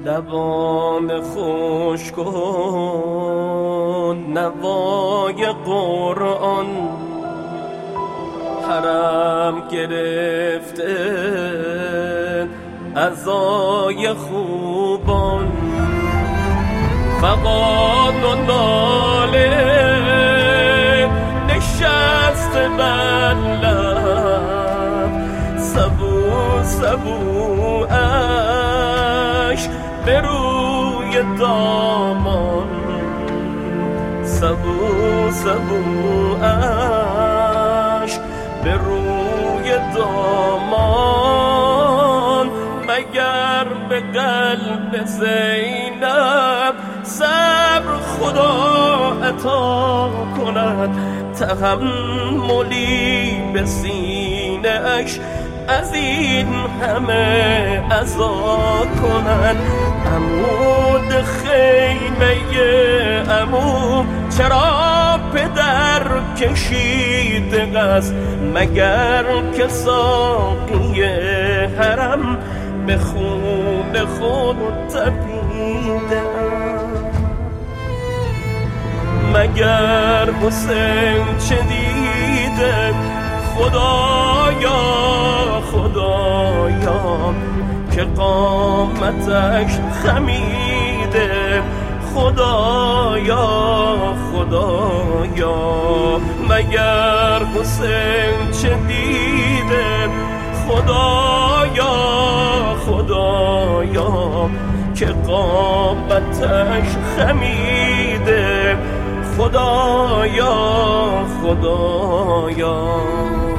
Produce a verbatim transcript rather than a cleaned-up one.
لبان خوش کن نوای قرآن، حرم گرفته عزای خوبان، فغان و ناله نشسته بر لب، سبو سبو اش به روی دامان، سبو سبو اش به روی دامان، مگر به قلب زینب صبر خدا عطا کند، تحملی به سینه اش از این همه عزا کند. عمود خیمه عمو چرا پدر کشیده است، مگر که ساقی حرم به خون خود تپیده، مگر حسین چه دیده خدایا خدایا که قامتش خمیده، خدایا خدایا مگر حسین چه دیده، خدایا خدایا که قامتش خمیده، خدایا خدایا.